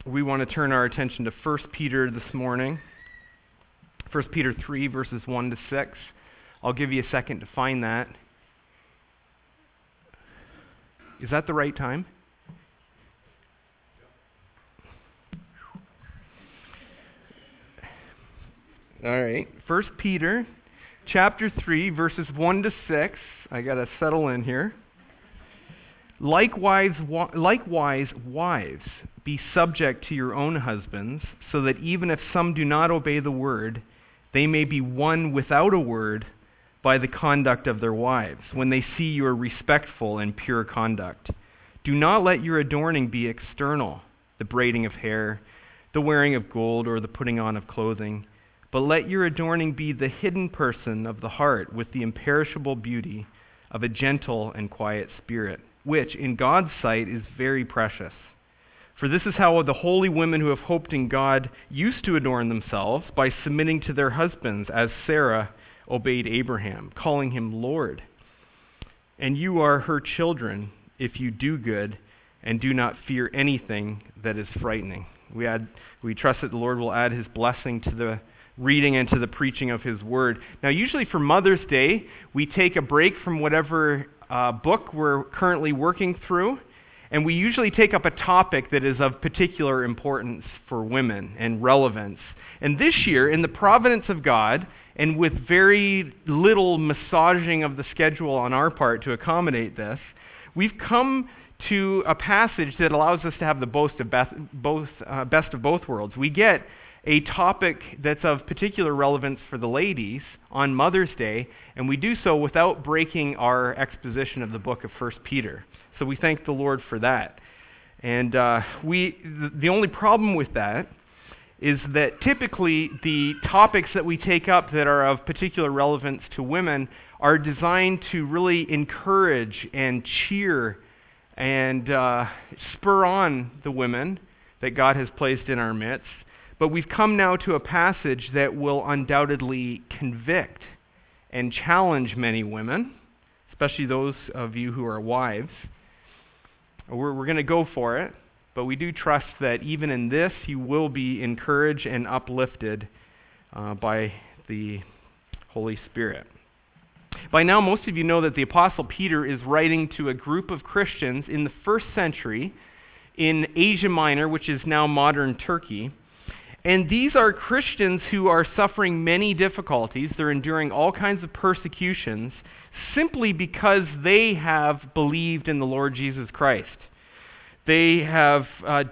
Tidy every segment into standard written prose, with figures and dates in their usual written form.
we want to turn our attention to 1 Peter this morning. 1 Peter 3, verses 1 to 6. I'll give you a second to find that. Is that the right time? All right. 1 Peter chapter 3, verses 1 to 6. I got to settle in here. Likewise, wives, be subject to your own husbands, so that even if some do not obey the word, they may be won without a word by the conduct of their wives, when they see your respectful and pure conduct. Do not let your adorning be external, the braiding of hair, the wearing of gold, or the putting on of clothing, but let your adorning be the hidden person of the heart, with the imperishable beauty of a gentle and quiet spirit, which in God's sight is very precious. For this is how the holy women who have hoped in God used to adorn themselves, by submitting to their husbands, as Sarah obeyed Abraham, calling him Lord. And you are her children, if you do good and do not fear anything that is frightening. We trust that the Lord will add his blessing to the reading and to the preaching of his word. Now, usually for Mother's Day, we take a break from whatever book we're currently working through, and we usually take up a topic that is of particular importance for women and relevance. And this year, in the providence of God, and with very little massaging of the schedule on our part to accommodate this, we've come to a passage that allows us to have the best of both worlds. We get a topic that's of particular relevance for the ladies on Mother's Day, and we do so without breaking our exposition of the book of 1 Peter. So we thank the Lord for that. And the only problem with that is that typically the topics that we take up that are of particular relevance to women are designed to really encourage and cheer and spur on the women that God has placed in our midst. But we've come now to a passage that will undoubtedly convict and challenge many women, especially those of you who are wives. We're going to go for it, but we do trust that even in this you will be encouraged and uplifted by the Holy Spirit. By now, most of you know that the Apostle Peter is writing to a group of Christians in the first century in Asia Minor, which is now modern Turkey. And these are Christians who are suffering many difficulties. They're enduring all kinds of persecutions simply because they have believed in the Lord Jesus Christ. They have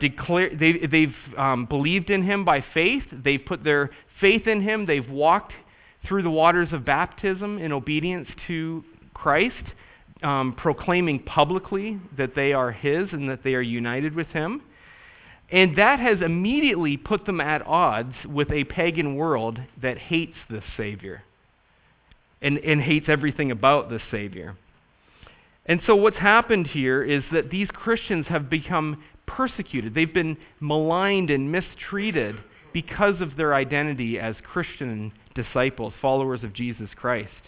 they've believed in him by faith. They've put their faith in him. They've walked through the waters of baptism in obedience to Christ, proclaiming publicly that they are his and that they are united with him. And that has immediately put them at odds with a pagan world that hates this Savior and hates everything about this Savior. And so what's happened here is that these Christians have become persecuted. They've been maligned and mistreated because of their identity as Christian disciples, followers of Jesus Christ.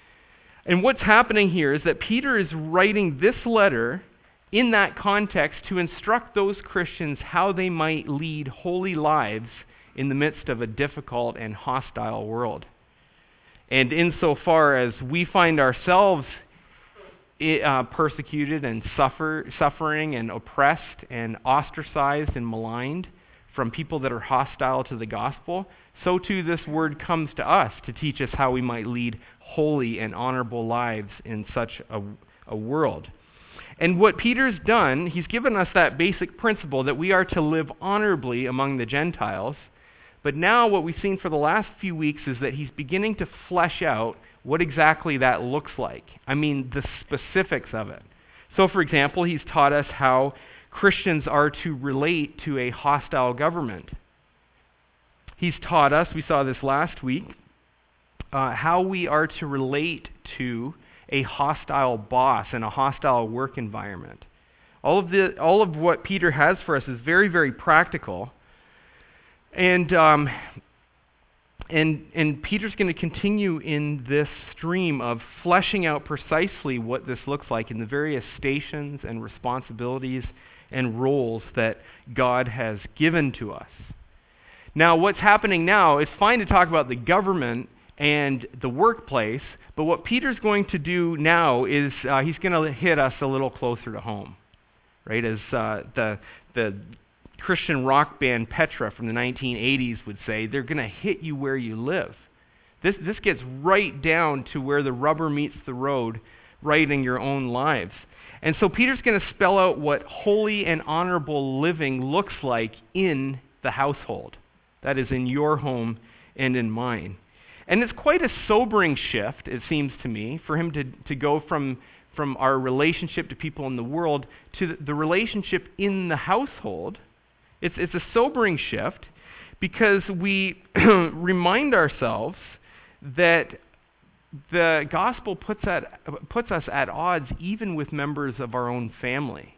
And what's happening here is that Peter is writing this letter in that context to instruct those Christians how they might lead holy lives in the midst of a difficult and hostile world. And insofar as we find ourselves persecuted and suffering and oppressed and ostracized and maligned from people that are hostile to the gospel, so too this word comes to us to teach us how we might lead holy and honorable lives in such a world. And what Peter's done, he's given us that basic principle that we are to live honorably among the Gentiles. But now what we've seen for the last few weeks is that he's beginning to flesh out what exactly that looks like. I mean, the specifics of it. So, for example, he's taught us how Christians are to relate to a hostile government. He's taught us, we saw this last week, how we are to relate to a hostile boss and a hostile work environment. All of what Peter has for us is very, very practical. And Peter's going to continue in this stream of fleshing out precisely what this looks like in the various stations and responsibilities and roles that God has given to us. Now, what's happening now, it's fine to talk about the government and the workplace, but what Peter's going to do now is he's going to hit us a little closer to home, right? As the Christian rock band Petra from the 1980s would say, they're going to hit you where you live. This gets right down to where the rubber meets the road, right in your own lives. And so Peter's going to spell out what holy and honorable living looks like in the household. That is, in your home and in mine. And it's quite a sobering shift, it seems to me, for him to go from our relationship to people in the world to the relationship in the household. It's a sobering shift because we remind ourselves that the gospel puts us at odds even with members of our own family.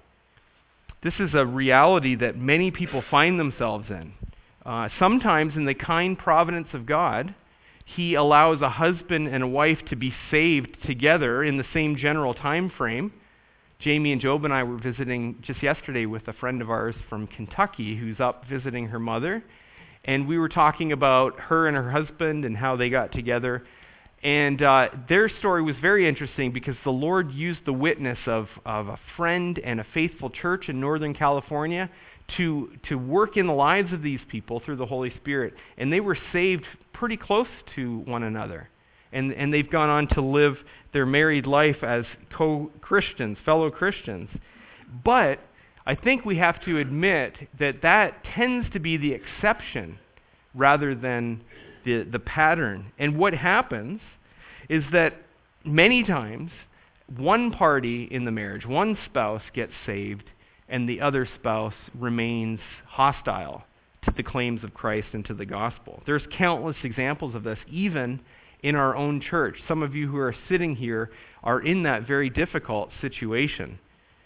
This is a reality that many people find themselves in. Sometimes in the kind providence of God, He allows a husband and a wife to be saved together in the same general time frame. Jamie and Job and I were visiting just yesterday with a friend of ours from Kentucky who's up visiting her mother. And we were talking about her and her husband and how they got together. And their story was very interesting because the Lord used the witness of a friend and a faithful church in Northern California to work in the lives of these people through the Holy Spirit. And they were saved pretty close to one another. And they've gone on to live their married life as co-Christians, fellow Christians. But I think we have to admit that tends to be the exception rather than the pattern. And what happens is that many times one party in the marriage, one spouse gets saved, and the other spouse remains hostile to the claims of Christ and to the gospel. There's countless examples of this, even in our own church. Some of you who are sitting here are in that very difficult situation.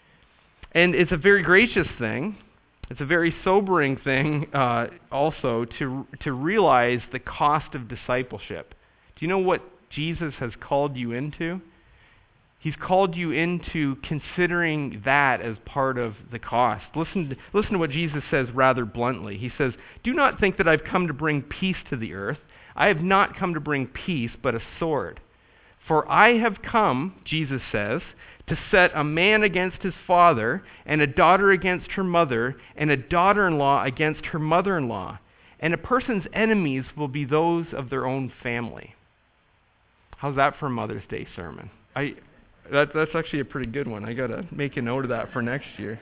And it's a very gracious thing. It's a very sobering thing also to realize the cost of discipleship. Do you know what Jesus has called you into? He's called you into considering that as part of the cost. Listen to what Jesus says rather bluntly. He says, "Do not think that I've come to bring peace to the earth. I have not come to bring peace, but a sword. For I have come," Jesus says, "to set a man against his father, and a daughter against her mother, and a daughter-in-law against her mother-in-law. And a person's enemies will be those of their own family." How's that for a Mother's Day sermon? That's actually a pretty good one. I got to make a note of that for next year.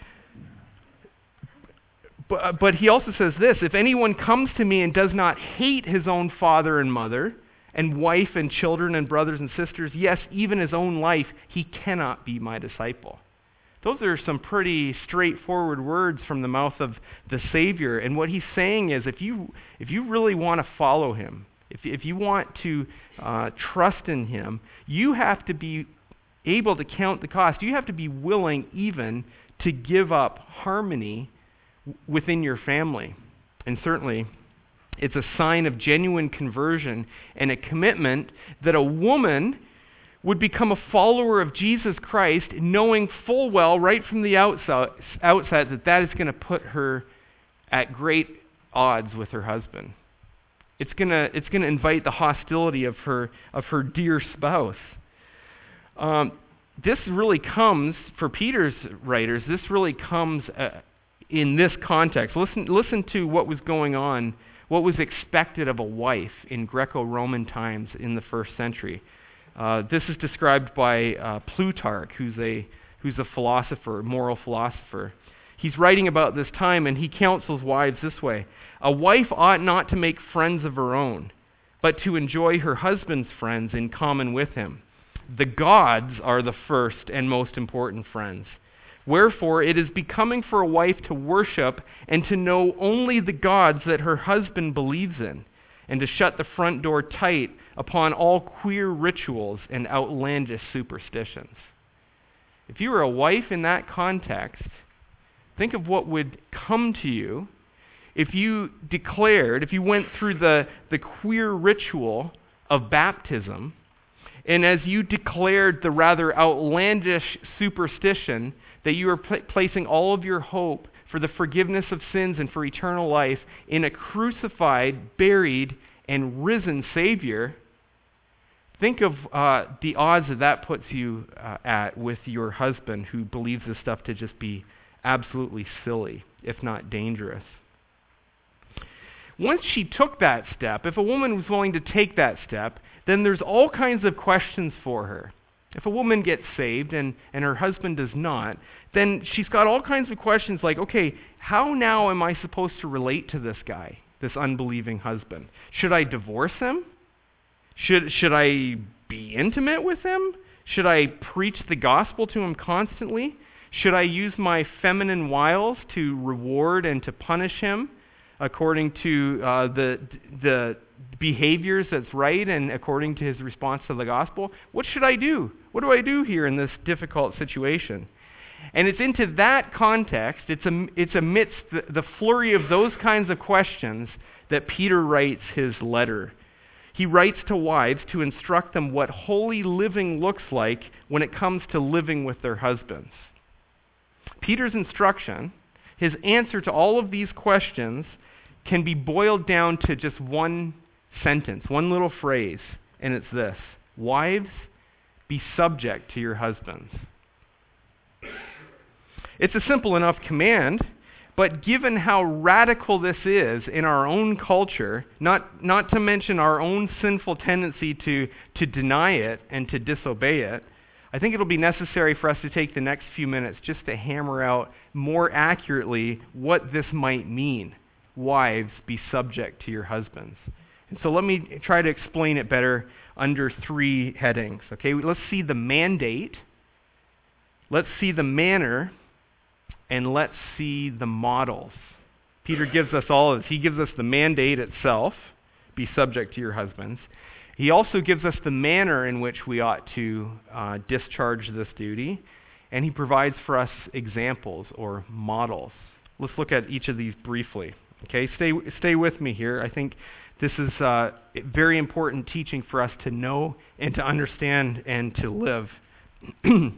But he also says this, "If anyone comes to me and does not hate his own father and mother, and wife and children and brothers and sisters, yes, even his own life, he cannot be my disciple." Those are some pretty straightforward words from the mouth of the Savior. And what he's saying is, if you really want to follow him, if you want to trust in him, you have to be able to count the cost. You have to be willing even to give up harmony within your family. And certainly, it's a sign of genuine conversion and a commitment that a woman would become a follower of Jesus Christ, knowing full well right from the outset that is going to put her at great odds with her husband. It's going to invite the hostility of her dear spouse. This really comes, for Peter's writers, this really comes in this context. Listen to what was going on, what was expected of a wife in Greco-Roman times in the first century. This is described by Plutarch, who's a philosopher, moral philosopher. He's writing about this time, and he counsels wives this way: "A wife ought not to make friends of her own, but to enjoy her husband's friends in common with him. The gods are the first and most important friends. Wherefore it is becoming for a wife to worship and to know only the gods that her husband believes in, and to shut the front door tight upon all queer rituals and outlandish superstitions." If you were a wife in that context, think of what would come to you if you went through the queer ritual of baptism, And as you declared the rather outlandish superstition that you are placing all of your hope for the forgiveness of sins and for eternal life in a crucified, buried, and risen Savior, think of the odds that puts you at with your husband who believes this stuff to just be absolutely silly, if not dangerous. Once she took that step, if a woman was willing to take that step, then there's all kinds of questions for her. If a woman gets saved and her husband does not, then she's got all kinds of questions like, okay, how now am I supposed to relate to this guy, this unbelieving husband? Should I divorce him? Should I be intimate with him? Should I preach the gospel to him constantly? Should I use my feminine wiles to reward and to punish him according to the behaviors that's right and according to his response to the gospel? What should I do? What do I do here in this difficult situation? And it's into that context, it's amidst the flurry of those kinds of questions that Peter writes his letter. He writes to wives to instruct them what holy living looks like when it comes to living with their husbands. Peter's instruction, his answer to all of these questions, can be boiled down to just one sentence, one little phrase, and it's this: wives, be subject to your husbands. It's a simple enough command, but given how radical this is in our own culture, not to mention our own sinful tendency to deny it and to disobey it, I think it'll be necessary for us to take the next few minutes just to hammer out more accurately what this might mean. Wives, be subject to your husbands. And so let me try to explain it better under three headings. Okay, let's see the mandate, let's see the manner, and let's see the models. Peter gives us all of this. He gives us the mandate itself, be subject to your husbands. He also gives us the manner in which we ought to discharge this duty, and he provides for us examples or models. Let's look at each of these briefly. Okay, stay with me here. I think this is very important teaching for us to know and to understand and to live. The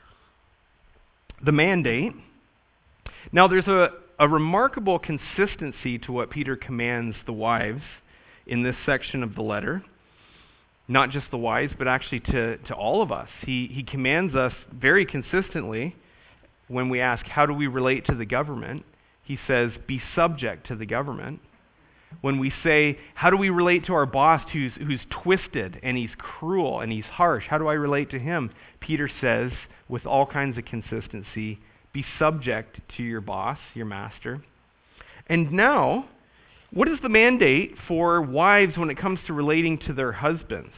mandate. Now, there's a remarkable consistency to what Peter commands the wives in this section of the letter. Not just the wives, but actually to all of us. He commands us very consistently when we ask, how do we relate to the government? He says, be subject to the government. When we say, how do we relate to our boss who's twisted and he's cruel and he's harsh? How do I relate to him? Peter says, with all kinds of consistency, be subject to your boss, your master. And now, what is the mandate for wives when it comes to relating to their husbands?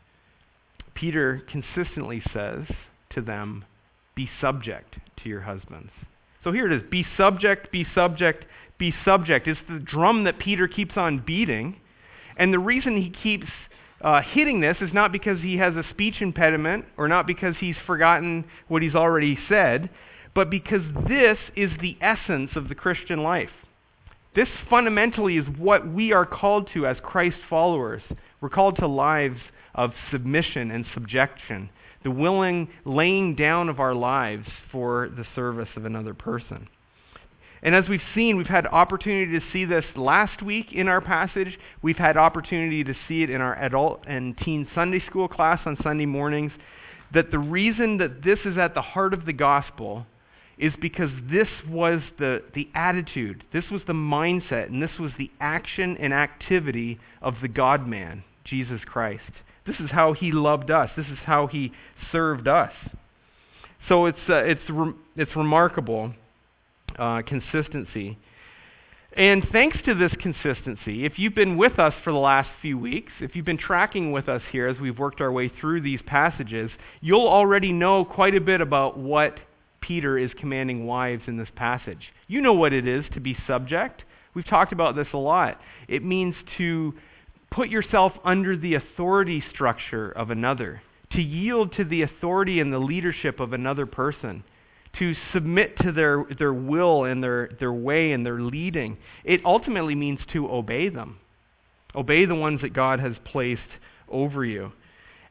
Peter consistently says to them, be subject to your husbands. So here it is, be subject, be subject, be subject. It's the drum that Peter keeps on beating. And the reason he keeps hitting this is not because he has a speech impediment or not because he's forgotten what he's already said, but because this is the essence of the Christian life. This fundamentally is what we are called to as Christ followers. We're called to lives of submission and subjection, the willing laying down of our lives for the service of another person. And as we've seen, we've had opportunity to see this last week in our passage. We've had opportunity to see it in our adult and teen Sunday school class on Sunday mornings, that the reason that this is at the heart of the gospel is because this was the attitude, this was the mindset, and this was the action and activity of the God-man, Jesus Christ. This is how he loved us. This is how he served us. So it's remarkable consistency. And thanks to this consistency, if you've been with us for the last few weeks, if you've been tracking with us here as we've worked our way through these passages, you'll already know quite a bit about what Peter is commanding wives in this passage. You know what it is to be subject. We've talked about this a lot. It means to put yourself under the authority structure of another, to yield to the authority and the leadership of another person, to submit to their will and their way and their leading. It ultimately means to obey them. Obey the ones that God has placed over you.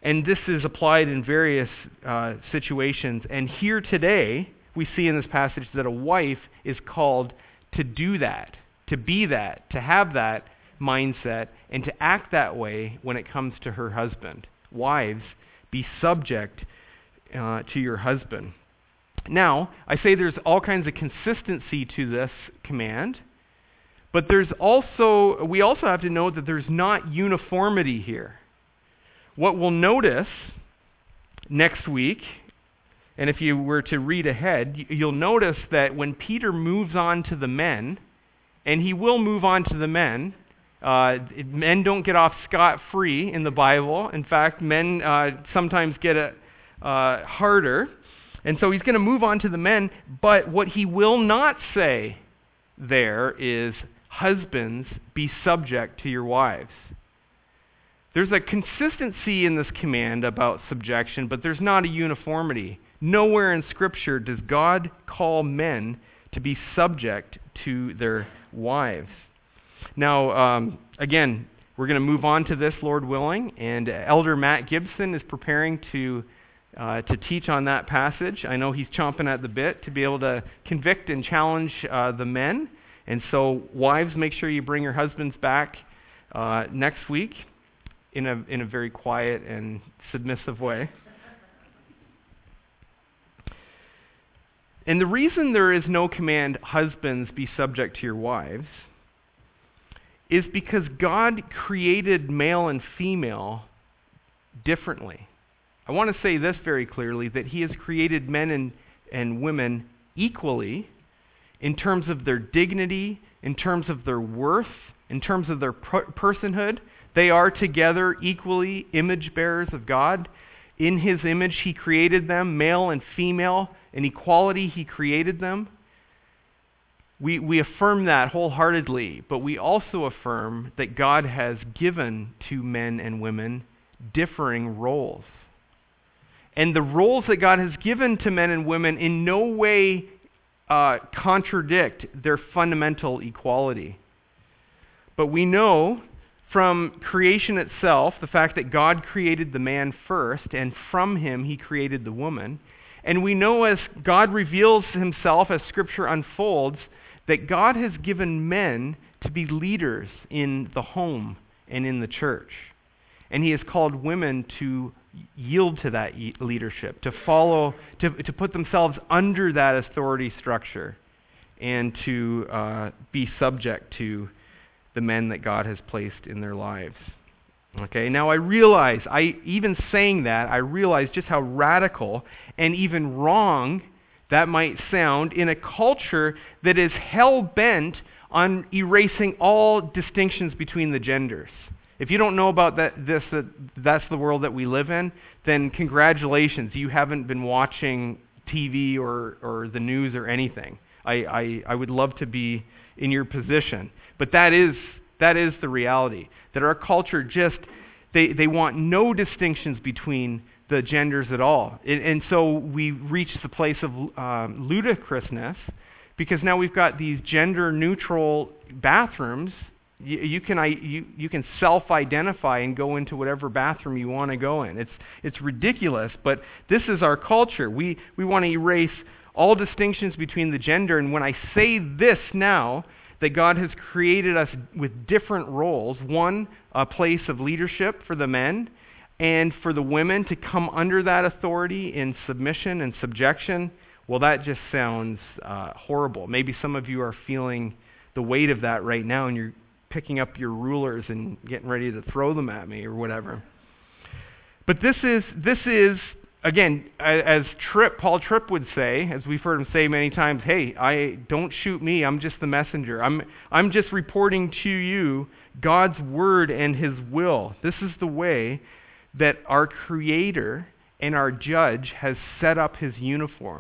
And this is applied in various situations. And here today, we see in this passage that a wife is called to do that, to be that, to have that mindset, and to act that way when it comes to her husband. Wives, be subject to your husband. Now, I say there's all kinds of consistency to this command, but we also have to note that there's not uniformity here. What we'll notice next week, and if you were to read ahead, you'll notice that when Peter moves on to the men, and he will move on to the men, men don't get off scot-free in the Bible. In fact, men sometimes get it harder. And so he's going to move on to the men, but what he will not say there is, husbands, be subject to your wives. There's a consistency in this command about subjection, but there's not a uniformity. Nowhere in Scripture does God call men to be subject to their wives. Now, again, we're going to move on to this, Lord willing, and Elder Matt Gibson is preparing to teach on that passage. I know he's chomping at the bit to be able to convict and challenge the men. And so, wives, make sure you bring your husbands back next week in a very quiet and submissive way. And the reason there is no command, husbands, be subject to your wives, is because God created male and female differently. I want to say this very clearly, that He has created men and women equally in terms of their dignity, in terms of their worth, in terms of their personhood. They are together equally image bearers of God. In His image He created them, male and female. In equality He created them. We affirm that wholeheartedly, but we also affirm that God has given to men and women differing roles. And the roles that God has given to men and women in no way contradict their fundamental equality. But we know from creation itself, the fact that God created the man first, and from him He created the woman. And we know as God reveals Himself, as Scripture unfolds, that God has given men to be leaders in the home and in the church. And He has called women to yield to that leadership, to follow, to put themselves under that authority structure, and to be subject to the men that God has placed in their lives. Okay, now I realize, even saying that, I realize just how radical and even wrong that might sound in a culture that is hell-bent on erasing all distinctions between the genders. If you don't know about that's the world that we live in, then congratulations, you haven't been watching TV or the news or anything. I would love to be in your position. But that is the reality, that our culture just, they want no distinctions between the genders at all. And so we reach the place of ludicrousness, because now we've got these gender-neutral bathrooms. You can self-identify and go into whatever bathroom you want to go in. It's ridiculous, but this is our culture. We want to erase all distinctions between the gender, and when I say this now, that God has created us with different roles, one, a place of leadership for the men, and for the women to come under that authority in submission and subjection, well, that just sounds horrible. Maybe some of you are feeling the weight of that right now, and you're picking up your rulers and getting ready to throw them at me or whatever. But this is again, as Paul Tripp would say, as we've heard him say many times, hey, don't shoot me, I'm just the messenger. I'm just reporting to you God's word and His will. This is the way that our Creator and our Judge has set up His universe.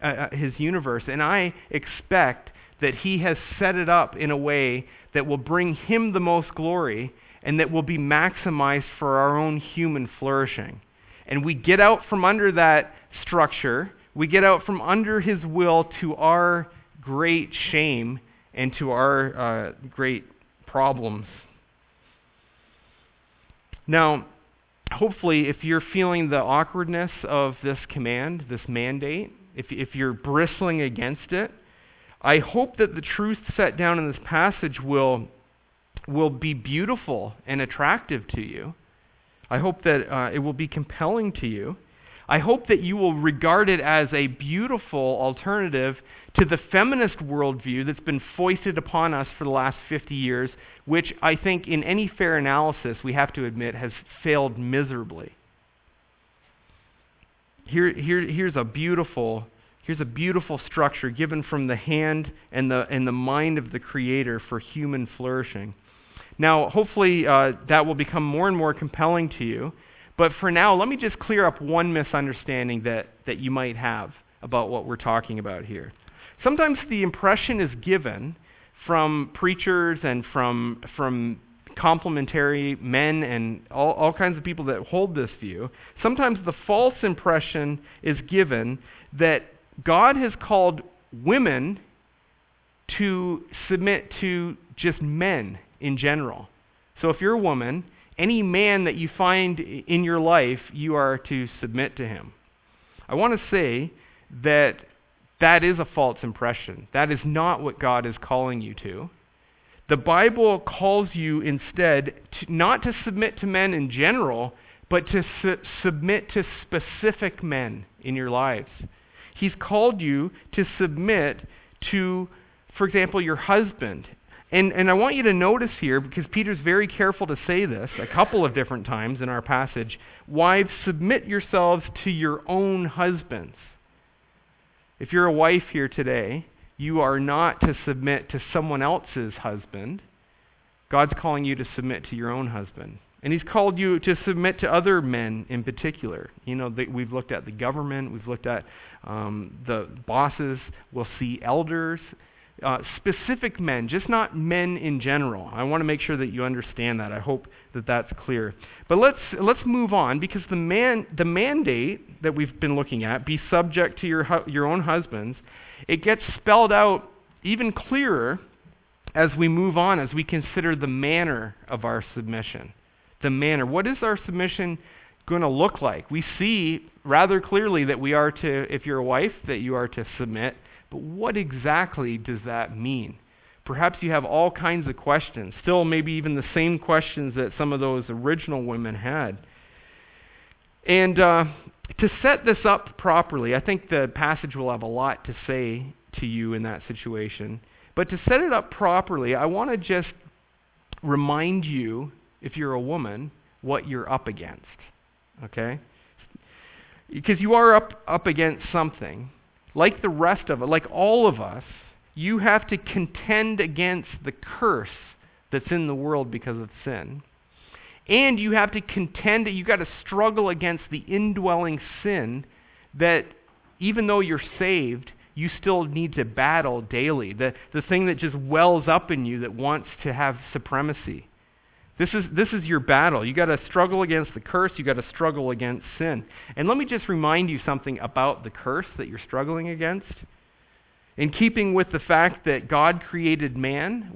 And I expect that He has set it up in a way that will bring Him the most glory and that will be maximized for our own human flourishing. And we get out from under that structure, we get out from under His will to our great shame and to our great problems. Now, hopefully, if you're feeling the awkwardness of this command, this mandate, if you're bristling against it, I hope that the truth set down in this passage will be beautiful and attractive to you. I hope that it will be compelling to you. I hope that you will regard it as a beautiful alternative to the feminist worldview that's been foisted upon us for the last 50 years, which I think in any fair analysis we have to admit has failed miserably. Here's a beautiful structure given from the hand and the mind of the Creator for human flourishing. Now, hopefully that will become more and more compelling to you. But for now, let me just clear up one misunderstanding that you might have about what we're talking about here. Sometimes the impression is given from preachers and from complementary men and all kinds of people that hold this view. Sometimes the false impression is given that God has called women to submit to just men in general. So if you're a woman, any man that you find in your life, you are to submit to him. I want to say that is a false impression. That is not what God is calling you to. The Bible calls you instead not to submit to men in general, but to submit to specific men in your lives. He's called you to submit to, for example, your husband. And I want you to notice here, because Peter's very careful to say this a couple of different times in our passage, wives, submit yourselves to your own husbands. If you're a wife here today, you are not to submit to someone else's husband. God's calling you to submit to your own husband. And he's called you to submit to other men in particular. We've looked at the government, we've looked at the bosses, we'll see elders, specific men, just not men in general. I want to make sure that you understand that. I hope that that's clear. But let's move on, because the mandate that we've been looking at, be subject to your own husbands, it gets spelled out even clearer as we move on, as we consider the manner of our submission. The manner. What is our submission going to look like? We see rather clearly that we are to, if you're a wife, that you are to submit. But what exactly does that mean? Perhaps you have all kinds of questions, still maybe even the same questions that some of those original women had. And to set this up properly, I think the passage will have a lot to say to you in that situation. But to set it up properly, I want to just remind you, if you're a woman, what you're up against. Okay? Because you are up against something. Like the rest of it, like all of us, you have to contend against the curse that's in the world because of sin. And you have to contend, you got to struggle against the indwelling sin that even though you're saved, you still need to battle daily. The thing that just wells up in you that wants to have supremacy. This is your battle. You got to struggle against the curse. You got to struggle against sin. And let me just remind you something about the curse that you're struggling against. In keeping with the fact that God created mankind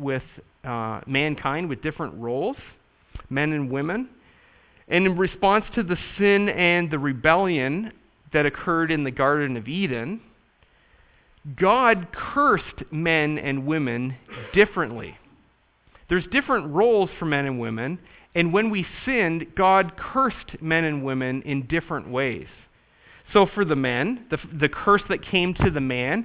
with different roles, men and women, and in response to the sin and the rebellion that occurred in the Garden of Eden, God cursed men and women differently. There's different roles for men and women, and when we sinned, God cursed men and women in different ways. So for the men, the curse that came to the man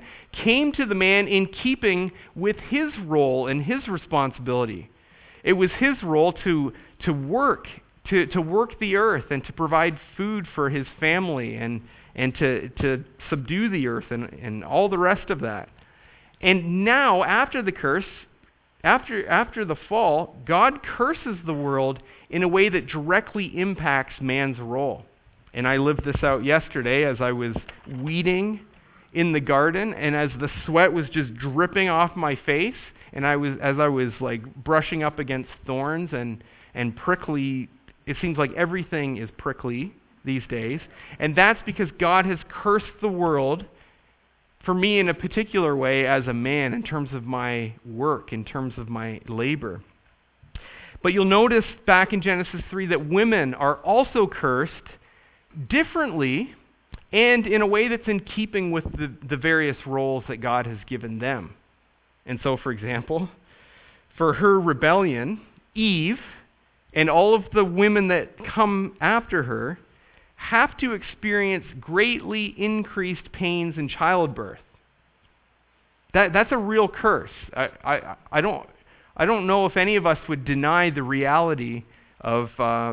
in keeping with his role and his responsibility. It was his role to work the earth and to provide food for his family and to subdue the earth and all the rest of that. And now, after the curse, after the fall, God curses the world in a way that directly impacts man's role. And I lived this out yesterday as I was weeding in the garden, and as the sweat was just dripping off my face, and as I was like brushing up against thorns and prickly. It seems like everything is prickly these days, and that's because God has cursed the world for me in a particular way as a man, in terms of my work, in terms of my labor. But you'll notice back in Genesis 3 that women are also cursed differently and in a way that's in keeping with the various roles that God has given them. And so, for example, for her rebellion, Eve and all of the women that come after her have to experience greatly increased pains in childbirth. That's a real curse. I don't know if any of us would deny the reality of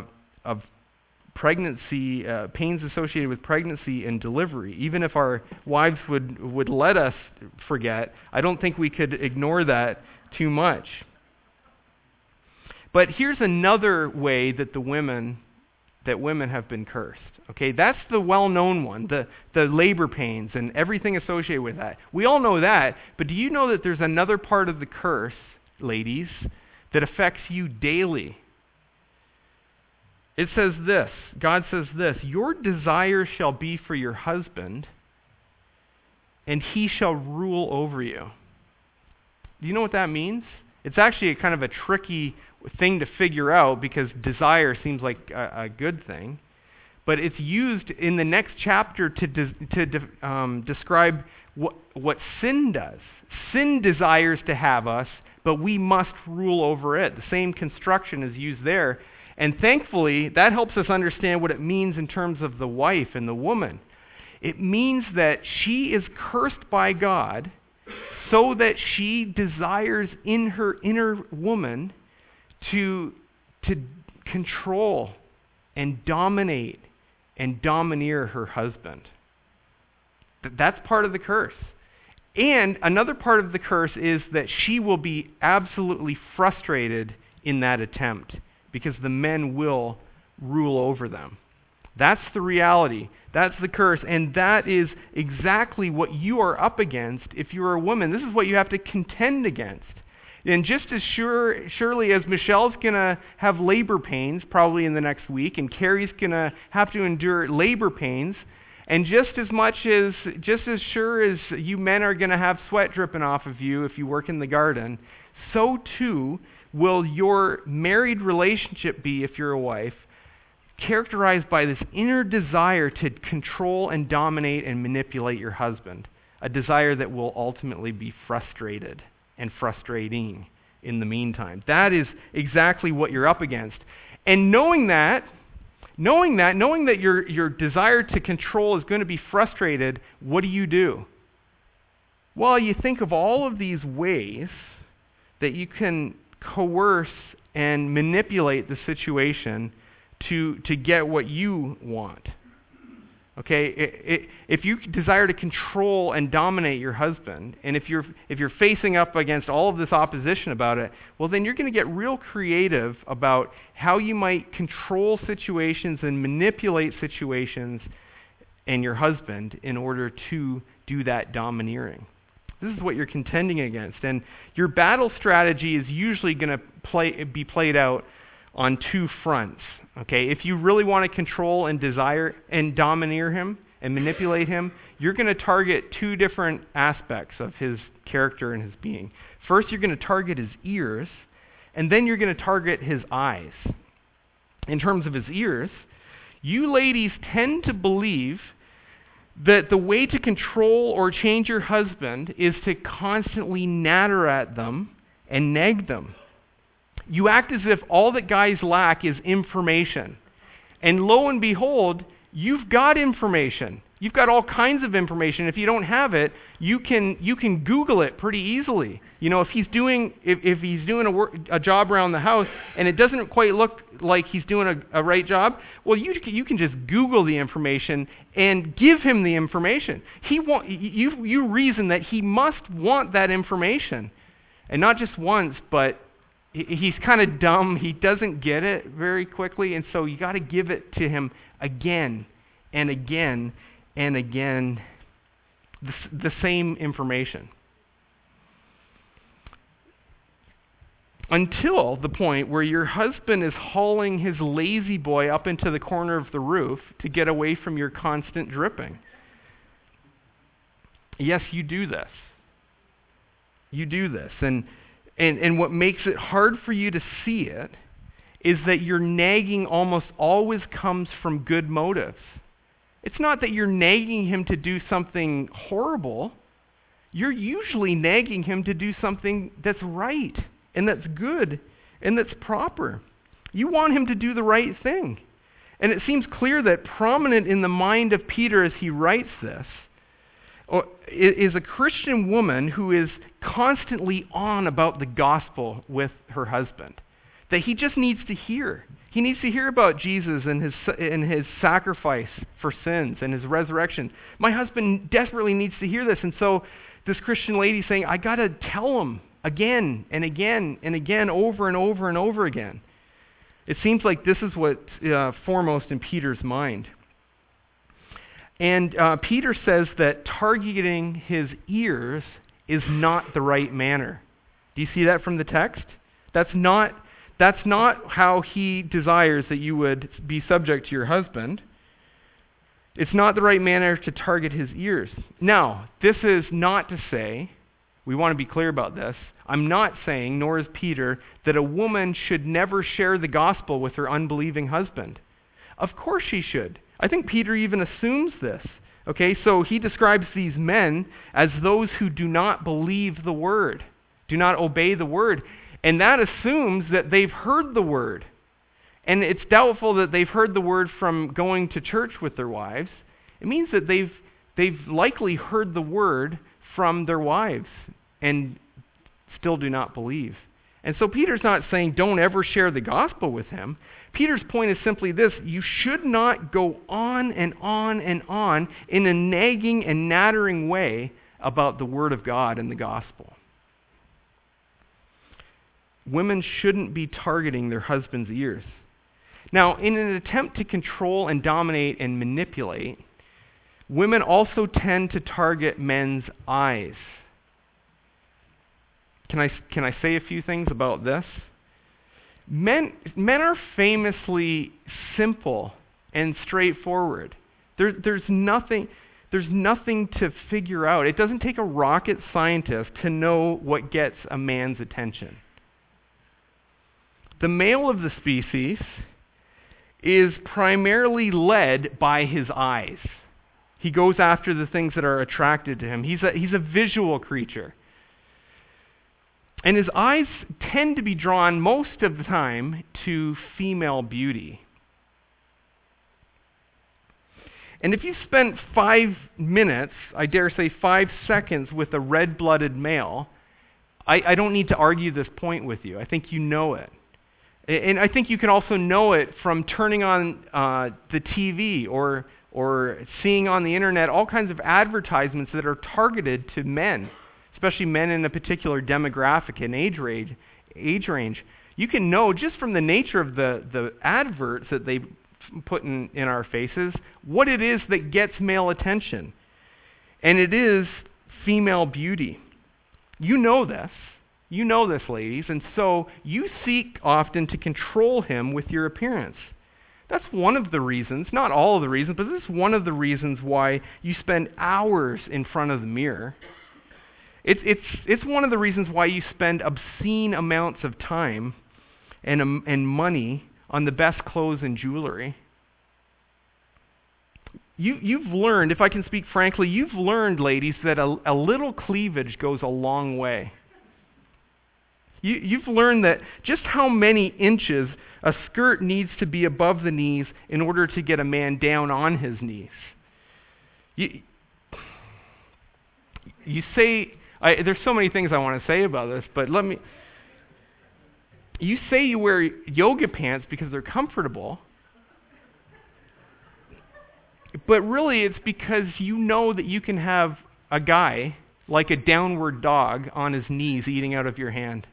pregnancy, pains associated with pregnancy and delivery. Even if our wives would let us forget, I don't think we could ignore that too much. But here's another way that women have been cursed. Okay, that's the well-known one, the labor pains and everything associated with that. We all know that, but do you know that there's another part of the curse, ladies, that affects you daily? It says this, God says this, your desire shall be for your husband, and he shall rule over you. Do you know what that means? It's actually kind of a tricky thing to figure out because desire seems like a good thing. But it's used in the next chapter to describe what sin does. Sin desires to have us, but we must rule over it. The same construction is used there. And thankfully, that helps us understand what it means in terms of the wife and the woman. It means that she is cursed by God so that she desires in her inner woman to control and dominate and domineer her husband. That's part of the curse. And another part of the curse is that she will be absolutely frustrated in that attempt because the men will rule over them. That's the reality. That's the curse. And that is exactly what you are up against if you're a woman. This is what you have to contend against. And just as surely as Michelle's going to have labor pains probably in the next week, and Carrie's going to have to endure labor pains, and just as sure as you men are going to have sweat dripping off of you if you work in the garden, so too will your married relationship be, if you're a wife, characterized by this inner desire to control and dominate and manipulate your husband, a desire that will ultimately be frustrated and frustrating in the meantime. That is exactly what you're up against. And knowing that your desire to control is going to be frustrated, what do? Well, you think of all of these ways that you can coerce and manipulate the situation to get what you want. Okay, if you desire to control and dominate your husband, and if you're facing up against all of this opposition about it, well, then you're going to get real creative about how you might control situations and manipulate situations and your husband in order to do that domineering. This is what you're contending against, and your battle strategy is usually going to be played out on two fronts. Okay, if you really want to control and desire and domineer him and manipulate him, you're going to target two different aspects of his character and his being. First, you're going to target his ears, and then you're going to target his eyes. In terms of his ears, you ladies tend to believe that the way to control or change your husband is to constantly natter at them and nag them. You act as if all that guys lack is information. And lo and behold, you've got information. You've got all kinds of information. If you don't have it, you can Google it pretty easily. You know, if he's doing a job around the house and it doesn't quite look like he's doing a right job, well, you can just Google the information and give him the information. You reason that he must want that information, and not just once, but he's kind of dumb. He doesn't get it very quickly, and so you got to give it to him again and again and again, the same information. Until the point where your husband is hauling his lazy boy up into the corner of the roof to get away from your constant dripping. Yes, you do this. You do this. And what makes it hard for you to see it is that your nagging almost always comes from good motives. It's not that you're nagging him to do something horrible. You're usually nagging him to do something that's right and that's good and that's proper. You want him to do the right thing. And it seems clear that prominent in the mind of Peter as he writes this is a Christian woman who is constantly on about the gospel with her husband, that he just needs to hear. He needs to hear about Jesus and his sacrifice for sins and his resurrection. My husband desperately needs to hear this. And so this Christian lady is saying, I got to tell him again and again and again, over and over and over again. It seems like this is what's foremost in Peter's mind. And Peter says that targeting his ears is not the right manner. Do you see that from the text? That's not how he desires that you would be subject to your husband. It's not the right manner to target his ears. Now, this is not to say, we want to be clear about this, I'm not saying, nor is Peter, that a woman should never share the gospel with her unbelieving husband. Of course she should. I think Peter even assumes this. Okay, so he describes these men as those who do not believe the word, do not obey the word. And that assumes that they've heard the word. And it's doubtful that they've heard the word from going to church with their wives. It means that they've likely heard the word from their wives and still do not believe. And so Peter's not saying don't ever share the gospel with him. Peter's point is simply this: you should not go on and on and on in a nagging and nattering way about the word of God and the gospel. Women shouldn't be targeting their husband's ears. Now, in an attempt to control and dominate and manipulate, women also tend to target men's eyes. Can I say a few things about this? Men are famously simple and straightforward. There's nothing to figure out. It doesn't take a rocket scientist to know what gets a man's attention. The male of the species is primarily led by his eyes. He goes after the things that are attracted to him. He's a visual creature. And his eyes tend to be drawn most of the time to female beauty. And if you spent 5 minutes, I dare say 5 seconds, with a red-blooded male, I don't need to argue this point with you. I think you know it. And I think you can also know it from turning on the TV or seeing on the internet all kinds of advertisements that are targeted to men, especially men in a particular demographic and age range. You can know just from the nature of the adverts that they put in our faces what it is that gets male attention. And it is female beauty. You know this. You know this, ladies, and so you seek often to control him with your appearance. That's one of the reasons, not all of the reasons, but this is one of the reasons why you spend hours in front of the mirror. It's one of the reasons why you spend obscene amounts of time and money on the best clothes and jewelry. You've learned, if I can speak frankly, you've learned, ladies, that a little cleavage goes a long way. You've learned that just how many inches a skirt needs to be above the knees in order to get a man down on his knees. You say, there's so many things I want to say about this, but you say you wear yoga pants because they're comfortable, but really it's because you know that you can have a guy like a downward dog on his knees eating out of your hand.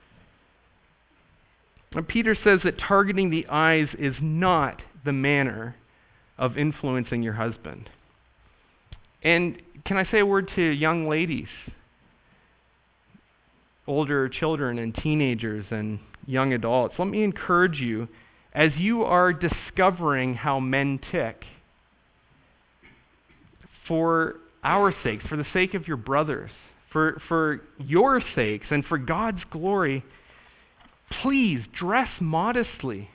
And Peter says that targeting the eyes is not the manner of influencing your husband. And can I say a word to young ladies, older children and teenagers and young adults? Let me encourage you, as you are discovering how men tick, for our sakes, for the sake of your brothers, for your sakes and for God's glory, please dress modestly.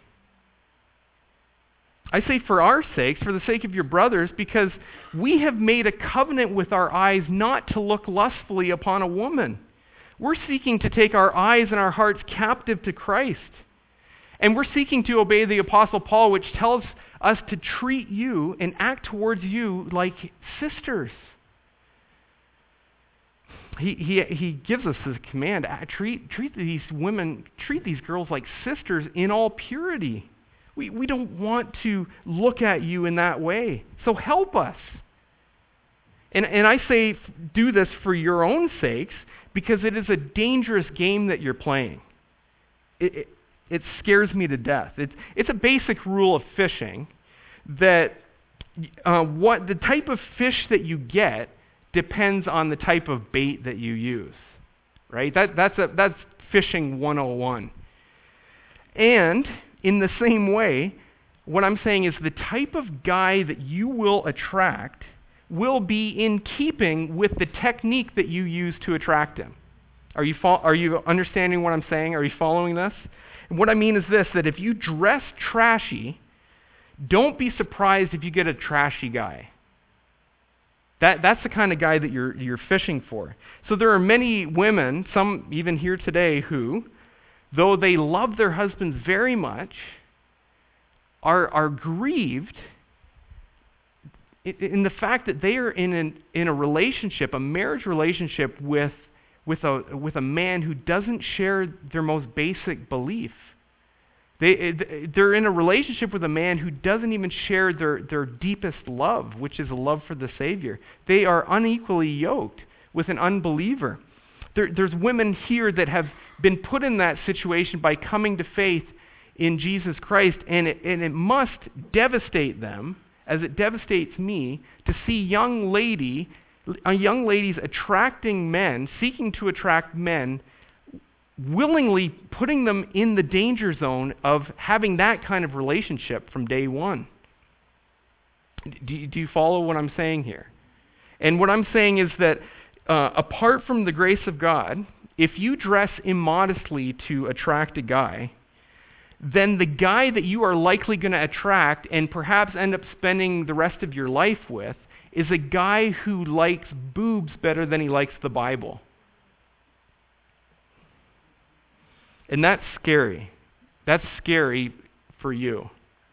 I say for our sakes, for the sake of your brothers, because we have made a covenant with our eyes not to look lustfully upon a woman. We're seeking to take our eyes and our hearts captive to Christ. And we're seeking to obey the Apostle Paul, which tells us to treat you and act towards you like sisters. He gives us this command, treat these women, treat these girls like sisters in all purity. We don't want to look at you in that way. So help us. And I say do this for your own sakes, because it is a dangerous game that you're playing. It scares me to death. It's a basic rule of fishing that what the type of fish that you get depends on the type of bait that you use. Right? That's fishing 101. And in the same way, what I'm saying is the type of guy that you will attract will be in keeping with the technique that you use to attract him. Are you understanding what I'm saying? Are you following this? And what I mean is this, that if you dress trashy, don't be surprised if you get a trashy guy. That's the kind of guy that you're fishing for. So there are many women, some even here today, who, though they love their husbands very much, are grieved in the fact that they are in a relationship, a marriage relationship with a man who doesn't share their most basic belief. They're in a relationship with a man who doesn't even share their deepest love, which is a love for the Savior. They are unequally yoked with an unbeliever. There's women here that have been put in that situation by coming to faith in Jesus Christ, and it must devastate them, as it devastates me, to see young ladies attracting men, seeking to attract men, willingly putting them in the danger zone of having that kind of relationship from day one. Do you follow what I'm saying here? And what I'm saying is that apart from the grace of God, if you dress immodestly to attract a guy, then the guy that you are likely going to attract and perhaps end up spending the rest of your life with is a guy who likes boobs better than he likes the Bible. And that's scary. That's scary for you.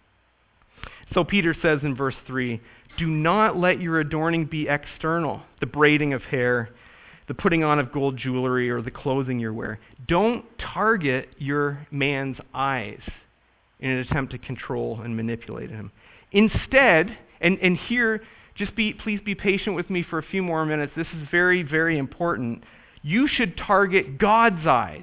So Peter says in verse 3, do not let your adorning be external, the braiding of hair, the putting on of gold jewelry, or the clothing you wear. Don't target your man's eyes in an attempt to control and manipulate him. Instead, and here, please be patient with me for a few more minutes. This is very, very important. You should target God's eyes.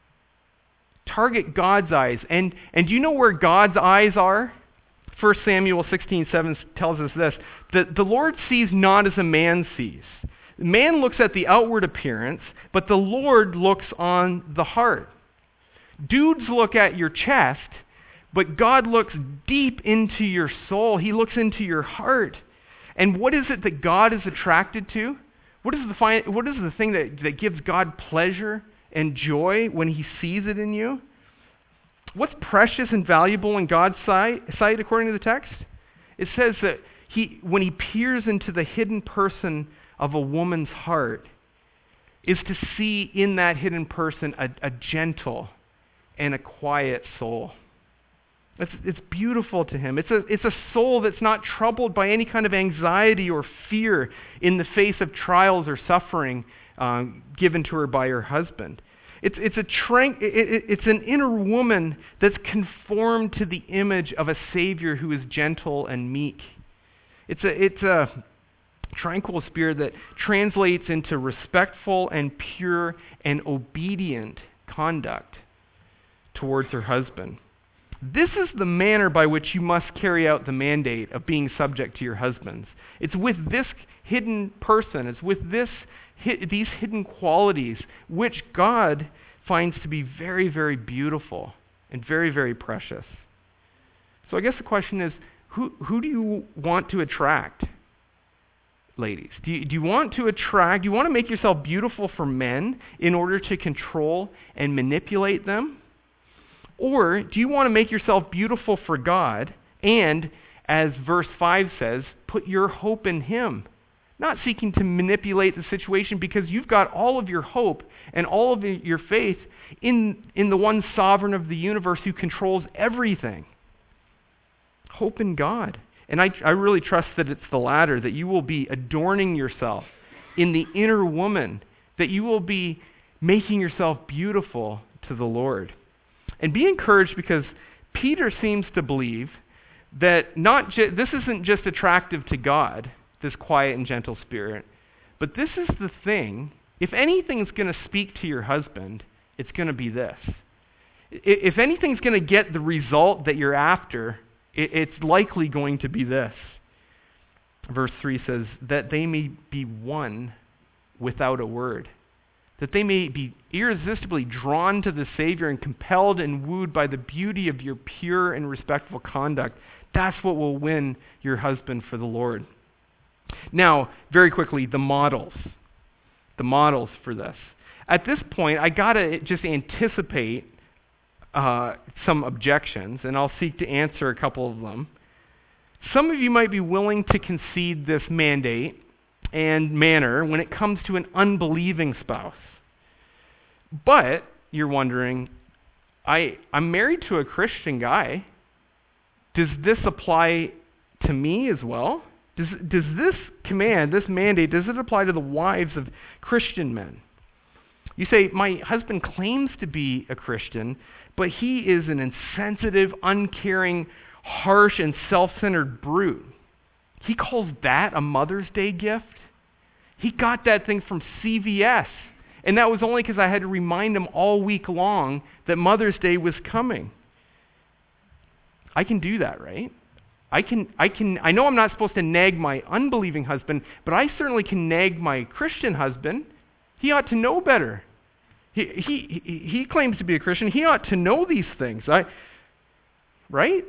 Target God's eyes. And do you know where God's eyes are? 1 Samuel 16:7 tells us this, that the Lord sees not as a man sees. Man looks at the outward appearance, but the Lord looks on the heart. Dudes look at your chest, but God looks deep into your soul. He looks into your heart. And what is it that God is attracted to? What is the thing that gives God pleasure and joy when he sees it in you? What's precious and valuable in God's sight according to the text? It says that when he peers into the hidden person of a woman's heart, is to see in that hidden person a gentle and a quiet soul. It's beautiful to him. It's a soul that's not troubled by any kind of anxiety or fear in the face of trials or suffering given to her by her husband. It's an inner woman that's conformed to the image of a Savior who is gentle and meek. It's a tranquil spirit that translates into respectful and pure and obedient conduct towards her husband. This is the manner by which you must carry out the mandate of being subject to your husbands. It's with this hidden person, it's with these hidden qualities which God finds to be very, very beautiful and very, very precious. So I guess the question is, who do you want to attract? Ladies, do you want to make yourself beautiful for men in order to control and manipulate them? Or do you want to make yourself beautiful for God and, as verse 5 says, put your hope in Him? Not seeking to manipulate the situation, because you've got all of your hope and all of your faith in the one sovereign of the universe who controls everything. Hope in God. And I really trust that it's the latter, that you will be adorning yourself in the inner woman, that you will be making yourself beautiful to the Lord. And be encouraged, because Peter seems to believe that this isn't just attractive to God, this quiet and gentle spirit, but this is the thing. If anything's going to speak to your husband, it's going to be this. If anything's going to get the result that you're after, it's likely going to be this. Verse 3 says, that they may be one without a word, that they may be irresistibly drawn to the Savior and compelled and wooed by the beauty of your pure and respectful conduct. That's what will win your husband for the Lord. Now, very quickly, the models for this. At this point, I got to just anticipate some objections, and I'll seek to answer a couple of them. Some of you might be willing to concede this mandate and manner when it comes to an unbelieving spouse. But you're wondering, I'm married to a Christian guy. Does this apply to me as well? Does this command, this mandate, does it apply to the wives of Christian men? You say, my husband claims to be a Christian, but he is an insensitive, uncaring, harsh, and self-centered brute. He calls that a Mother's Day gift? He got that thing from CVS, and that was only because I had to remind him all week long that Mother's Day was coming. I can do that, right? I know I'm not supposed to nag my unbelieving husband, but I certainly can nag my Christian husband. He ought to know better. He claims to be a Christian. He ought to know these things. Right?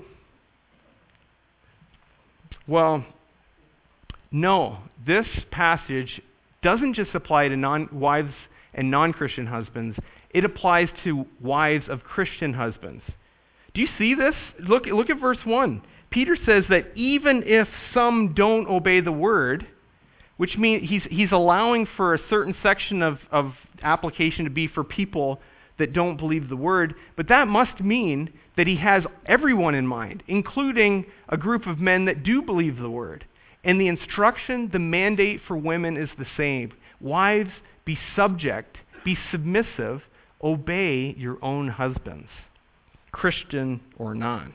Well, no. This passage doesn't just apply to wives and non-Christian husbands. It applies to wives of Christian husbands. Do you see this? Look at verse 1. Peter says that even if some don't obey the word, which means he's allowing for a certain section of application to be for people that don't believe the word, but that must mean that he has everyone in mind, including a group of men that do believe the word. And the instruction, the mandate for women is the same. Wives, be subject, be submissive, obey your own husbands, Christian or non.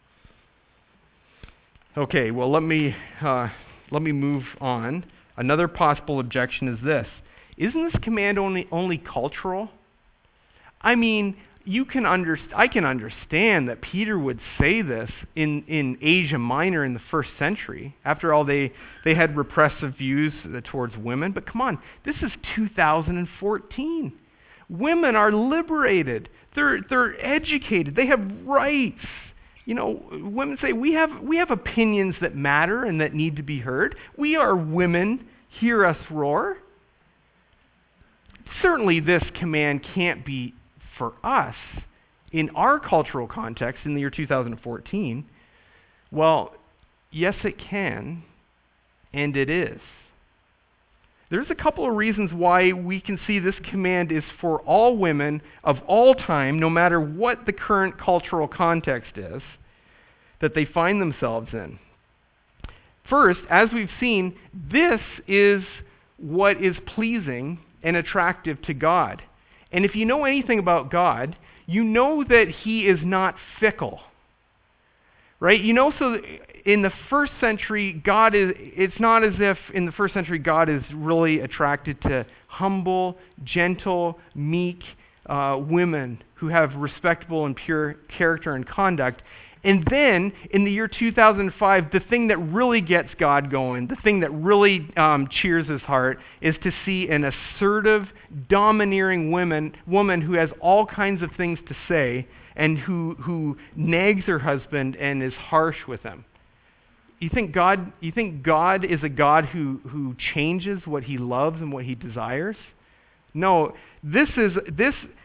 Okay, well, let me move on. Another possible objection is this. Isn't this command only cultural? I mean, I can understand that Peter would say this in Asia Minor in the first century. After all, they had repressive views towards women. But come on, this is 2014. Women are liberated. They're educated. They have rights. You know, women say, we have opinions that matter and that need to be heard. We are women. Hear us roar. Certainly this command can't be for us in our cultural context in the year 2014. Well, yes it can, and it is. There's a couple of reasons why we can see this command is for all women of all time, no matter what the current cultural context is that they find themselves in. First, as we've seen, this is what is pleasing and attractive to God. And if you know anything about God, you know that He is not fickle. Right? You know, so in the first century, it's not as if in the first century God is really attracted to humble, gentle, meek women who have respectable and pure character and conduct. And then, in the year 2005, the thing that really gets God going, the thing that really cheers his heart, is to see an assertive, domineering woman who has all kinds of things to say and who nags her husband and is harsh with him. You think God is a God who changes what he loves and what he desires? No, this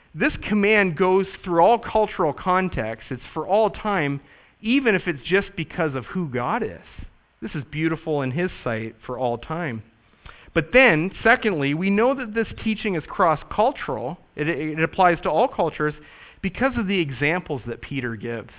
this command goes through all cultural contexts. It's for all time, even if it's just because of who God is. This is beautiful in his sight for all time. But then, secondly, we know that this teaching is cross-cultural. It applies to all cultures because of the examples that Peter gives.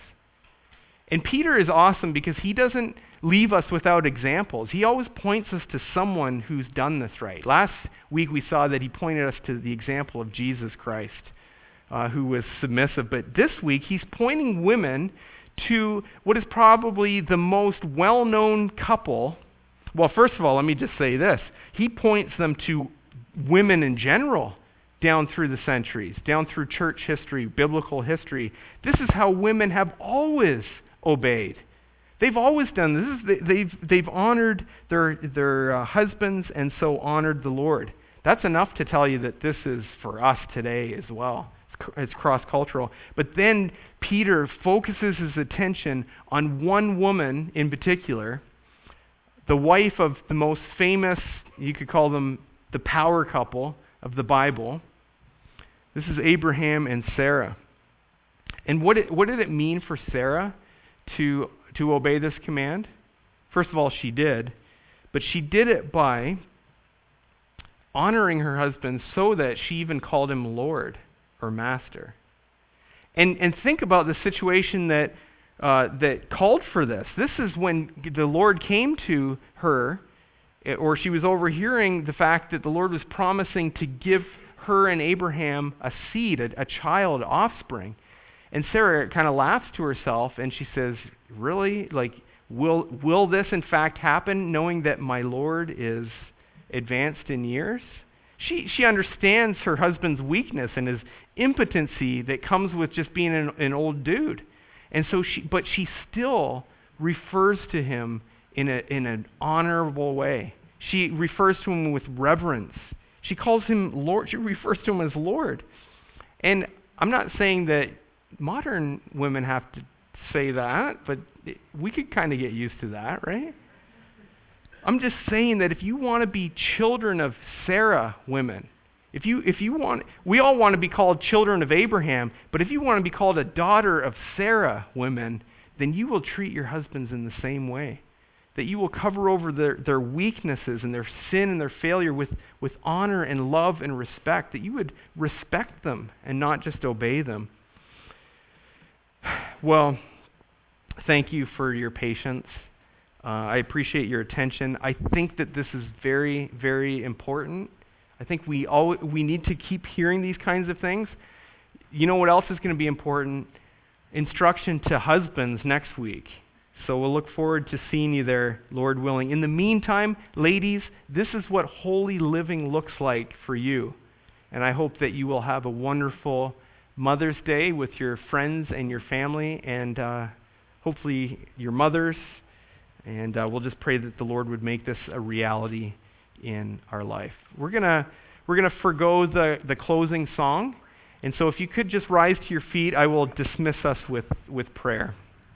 And Peter is awesome because he doesn't leave us without examples. He always points us to someone who's done this right. Last week we saw that he pointed us to the example of Jesus Christ, who was submissive. But this week he's pointing women to what is probably the most well-known couple. Well, first of all, let me just say this. He points them to women in general down through the centuries, down through church history, biblical history. This is how women have always obeyed. They've always done this. They've honored their husbands and so honored the Lord. That's enough to tell you that this is for us today as well. It's cross-cultural. But then Peter focuses his attention on one woman in particular, the wife of the most famous, you could call them the power couple of the Bible. This is Abraham and Sarah. And what did it mean for Sarah to obey this command? First of all, she did. But she did it by honoring her husband so that she even called him Lord or Master. And think about the situation that called for this. This is when the Lord came to her, or she was overhearing the fact that the Lord was promising to give her and Abraham a seed, a child, offspring. And Sarah kind of laughs to herself and she says, really? Like, will this in fact happen, knowing that my Lord is advanced in years? She understands her husband's weakness and his impotency that comes with just being an old dude. And so she still refers to him in an honorable way. She refers to him with reverence. She calls him Lord. She refers to him as Lord. And I'm not saying that modern women have to say that, but we could kind of get used to that, right? I'm just saying that if you want to be children of Sarah women, if you want, we all want to be called children of Abraham, but if you want to be called a daughter of Sarah women, then you will treat your husbands in the same way. That you will cover over their weaknesses and their sin and their failure with honor and love and respect, that you would respect them and not just obey them. Well, thank you for your patience. I appreciate your attention. I think that this is very, very important. I think we need to keep hearing these kinds of things. You know what else is going to be important? Instruction to husbands next week. So we'll look forward to seeing you there, Lord willing. In the meantime, ladies, this is what holy living looks like for you. And I hope that you will have a wonderful Mother's Day with your friends and your family, and hopefully your mothers. And we'll just pray that the Lord would make this a reality in our life. We're gonna forgo the closing song. And so if you could just rise to your feet, I will dismiss us with prayer.